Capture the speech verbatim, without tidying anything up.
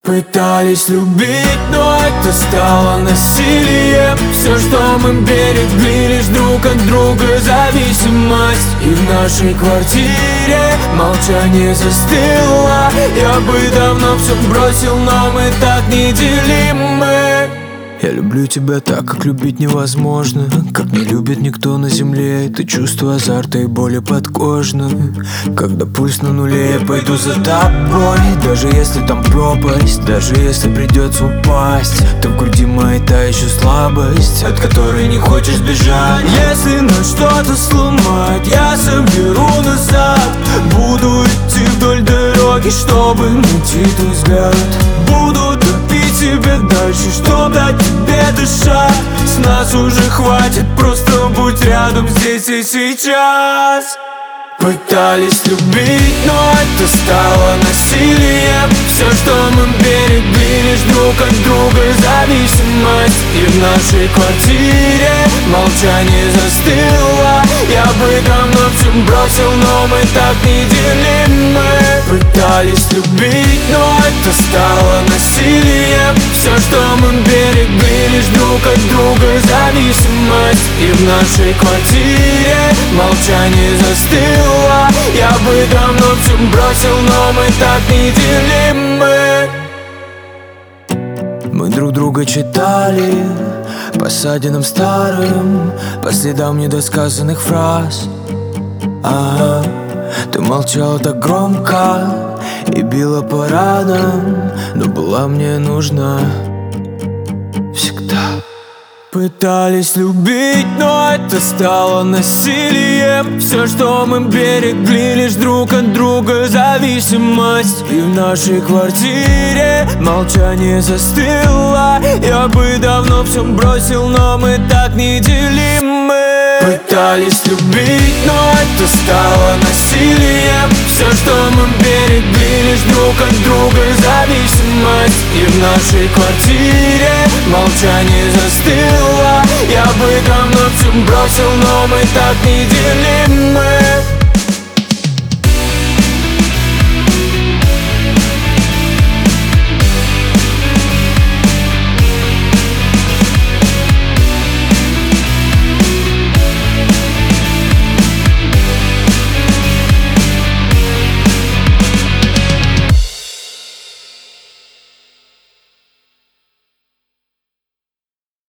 Пытались любить, но это стало насилием. Все, что мы берегли, лишь друг от друга зависимость. И в нашей квартире молчание застыло. Я бы давно все бросил, но мы так неделимы. Я люблю тебя так, как любить невозможно, как не любит никто на земле. Это чувство азарта и боли подкожно. Когда пульс на нуле, я пойду за тобой. Даже если там пропасть, даже если придется упасть, то в груди моей та еще слабость, от которой не хочешь бежать. Если нас что-то сломает, я соберу назад. Буду идти вдоль дороги, чтобы найти твой взгляд. Буду топить тебя дальше, чтоб дать тебе дышать. С нас уже хватит, просто будь рядом здесь и сейчас. Пытались любить, но это стало насилием. Все, что мы берегли, лишь друг от друга зависимость. И в нашей квартире молчание застыло. Я бы давно все бросил, но мы так неделимы. Пытались любить, но это стало насилием. Все, что мы берегли, лишь друг от друга зависимость. И в нашей квартире молчание застыло. Я бы давно все бросил, но мы так неделимы. Мы друг друга читали по ссадинам старым, по следам недосказанных фраз. Ага. Ты молчала так громко и била по ранам, но была мне нужна всегда. Пытались любить, но это стало насилием. Все, что мы берегли, лишь друг от друга зависимость. И в нашей квартире молчание застыло. Я бы давно все бросил, но мы так неделимы. Пытались любить, но это стало насилием. Все, что мы берегли, лишь друг от друга зависимость. И в нашей квартире молчание застыло. Я бы давно все бросил, но мы так неделимы.